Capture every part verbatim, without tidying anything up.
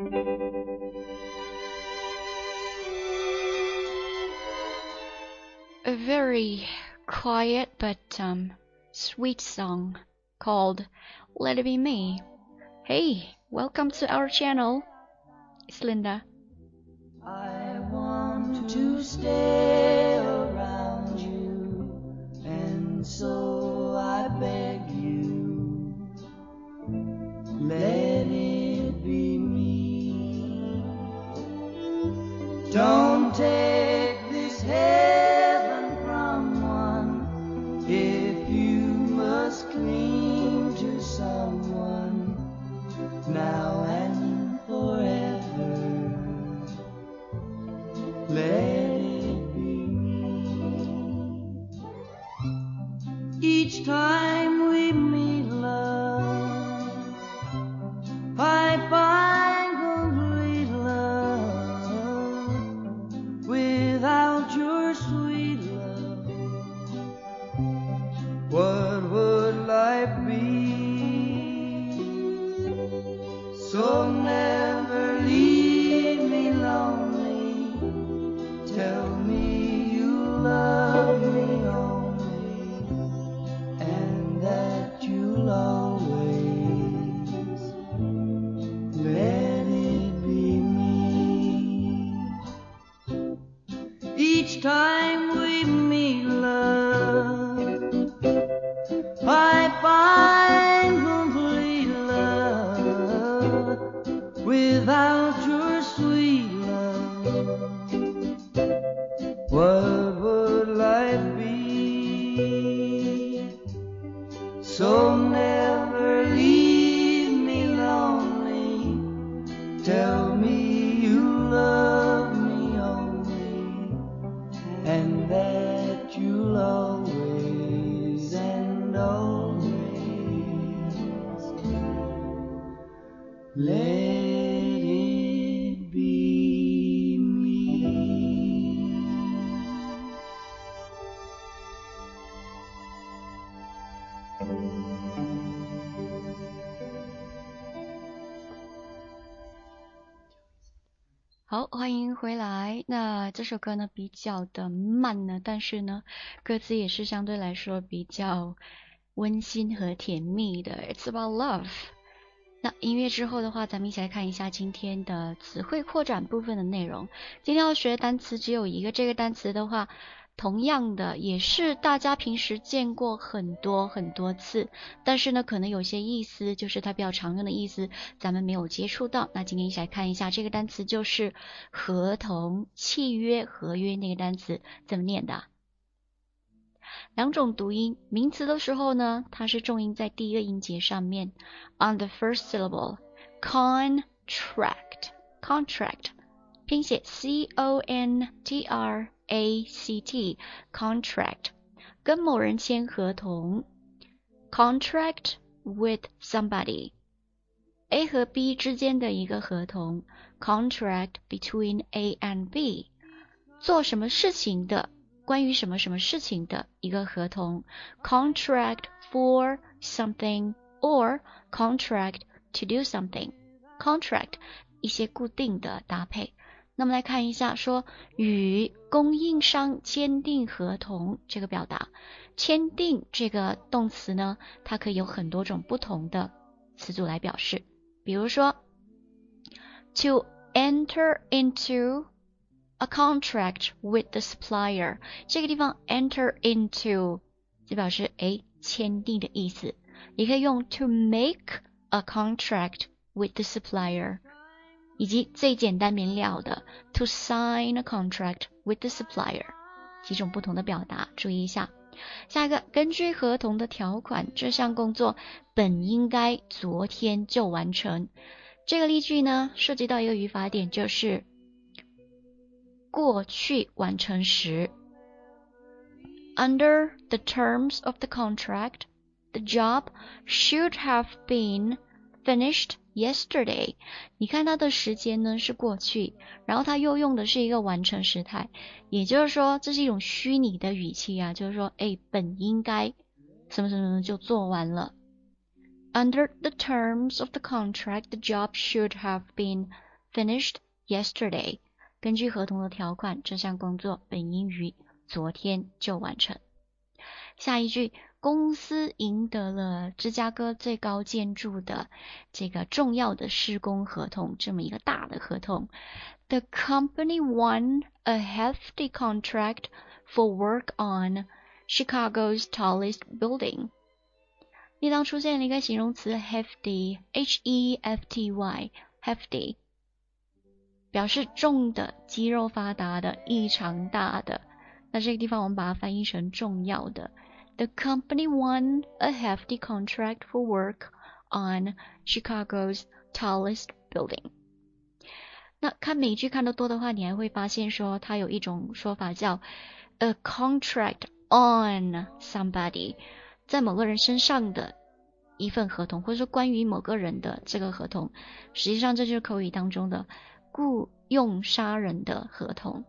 A very quiet but um, sweet song called Let It Be Me. Hey, welcome to our channel. It's Linda. I want to stay around you, and so I beg you, let it be me. Don't take this heaven from one if you must cling to someone now and forever. Let it be me. Each time we meet, love, I find complete love. Without your sweet love, what would life be? So never leave me lonely. Tell me you love me only, and that you'll always let it be me. Each time we meet, love, I find complete love. Without your sweet love, what would life be? So never leave me lonely. Tell me you love me only, and that you'll always and always let it be me. 好，欢迎回来。那这首歌呢比较的慢呢，但是呢歌词也是相对来说比较温馨和甜蜜的。It's about love。那音乐之后的话，咱们一起来看一下今天的词汇扩展部分的内容。今天要学的单词只有一个，这个单词的话，同样的也是大家平时见过很多很多次，但是呢可能有些意思就是它比较常用的意思咱们没有接触到。那今天一起来看一下这个单词，就是合同、契约、合约，那个单词怎么念的？两种读音，名词的时候呢它是重音在第一个音节上面 on the first syllable。 contract contract 拼写 C O N T R A C T contract， 跟某人签合同 contract with somebody， A 和 B 之间的一个合同 contract between A and B， 做什么事情的，关于什么什么事情的一个合同 contract for something or contract to do something。 contract 一些固定的搭配。那么来看一下，说与供应商签订合同这个表达，签订这个动词呢，它可以有很多种不同的词组来表示。比如说 to enter into a contract with the supplier， 这个地方 enter into 就表示诶签订的意思，也可以用 to make a contract with the supplier，以及最简单明了的 to sign a contract with the supplier， 几种不同的表达，注意一下。下一个，根据合同的条款，这项工作本应该昨天就完成。这个例句呢涉及到一个语法点，就是过去完成时。 Under the terms of the contract, the job should have been finished yesterday。 你看它的时间呢是过去，然后它又用的是一个完成时态，也就是说这是一种虚拟的语气啊，就是说诶本应该什么什么什么就做完了。 Under the terms of the contract, the job should have been finished yesterday。根据合同的条款，这项工作本应于昨天就完成。下一句，公司赢得了芝加哥最高建筑的这个重要的施工合同，这么一个大的合同。The company won a hefty contract for work on Chicago's tallest building。例当出现了一个形容词 hefty， H E F T Y， hefty， 表示重的、肌肉发达的、异常大的。那这个地方我们把它翻译成重要的。The company won a hefty contract for work on Chicago's tallest building。 那看美剧看得多的话，你还会发现说它有一种说法叫 a contract on somebody， 在某个人身上的一份合同，或者说关于某个人的这个合同，实际上这就是口语当中的雇佣杀人的合同。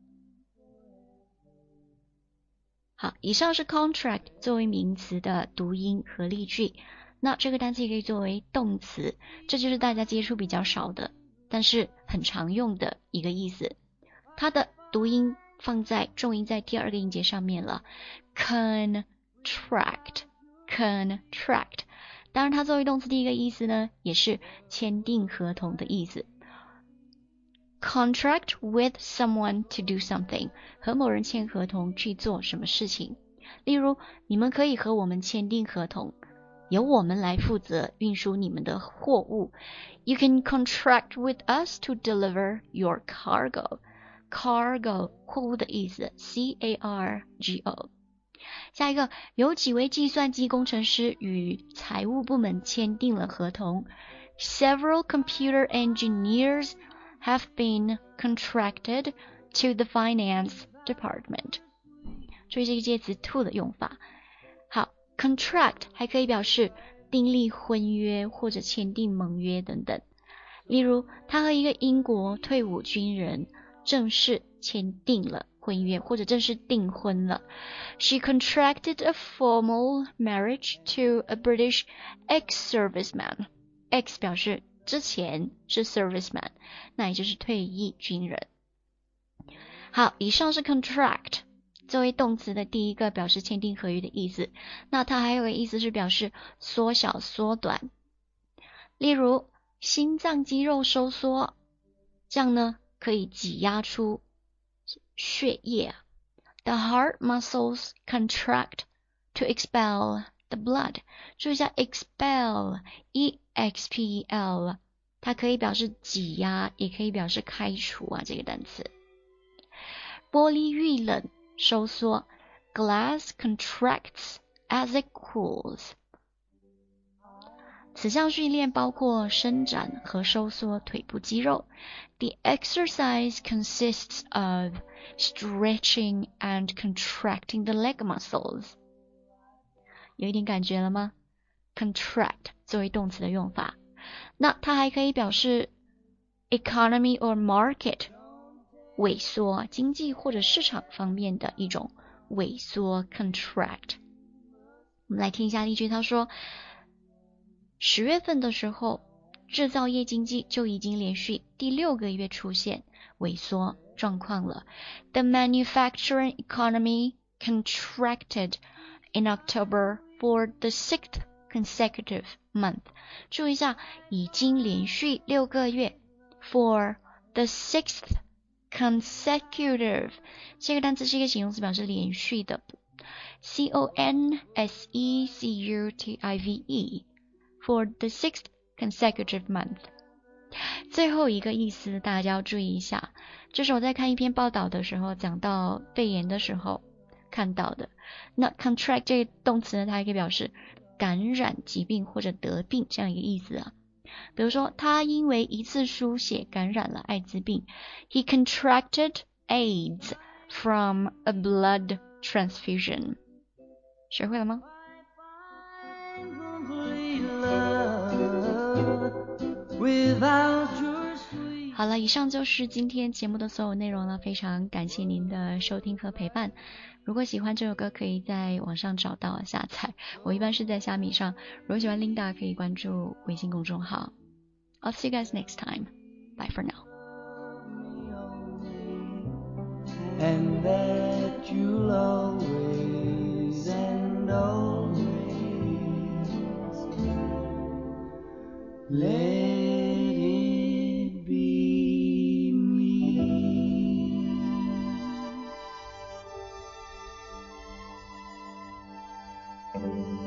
好，以上是 contract 作为名词的读音和例句。那这个单词也可以作为动词，这就是大家接触比较少的，但是很常用的一个意思。它的读音放在重音在第二个音节上面了 contract contract。 当然它作为动词第一个意思呢，也是签订合同的意思。Contract with someone to do something， 和某人签合同去做什么事情。例如，你们可以和我们签订合同，由我们来负责运输你们的货物。You can contract with us to deliver your cargo。 Cargo 货物的意思 C A R G O。 下一个，有几位计算机工程师与财务部门签订了合同。Several computer engineers have been contracted to the finance department。 注意这个介词 to 的用法。好， contract 还可以表示订立婚约或者签订盟约等等。例如，他和一个英国退伍军人正式签订了婚约，或者正式订婚了。She contracted a formal marriage to a British ex-serviceman。 Ex 表示之前是 serviceman， 那也就是退役军人。好，以上是 contract 作为动词的第一个表示签订合约的意思。那它还有个意思是表示缩小缩短。例如，心脏肌肉收缩，这样呢可以挤压出血液。 The heart muscles contract to expel the blood。 注意一下 expel E X P E L， 它可以表示挤压，也可以表示开除啊，这个单词。玻璃遇冷收缩 Glass contracts as it cools。 此项训练包括伸展和收缩腿部肌肉。 The exercise consists of stretching and contracting the leg muscles。 有一点感觉了吗？ Contract 作为动词的用法，那它还可以表示 economy or market， 萎缩，经济或者市场方面的一种萎缩 contract。 我们来听一下例句，他说十月份的时候，制造业经济就已经连续第六个月出现萎缩状况了。 The manufacturing economy contracted in October for the sixth consecutive month。 注意一下，已经连续六个月 for the sixth consecutive， 这个单词是一个形容词，表示连续的 C O N S E C U T I V E for the sixth consecutive month。 最后一个意思大家要注意一下，这是我在看一篇报道的时候讲到肺炎的时候看到的。那 contract 这个动词呢，它还可以表示感染疾病或者得病这样一个意思啊。比如说，他因为一次输血感染了艾滋病。 He contracted AIDS from a blood transfusion。 学会了吗？好了，以上就是今天节目的所有内容了，非常感谢您的收听和陪伴。如果喜欢这首歌，可以在网上找到下载，我一般是在虾米上。如果喜欢 Linda， 可以关注微信公众号。I'll see you guys next time. Bye for now. And that you'll always and always let it be me.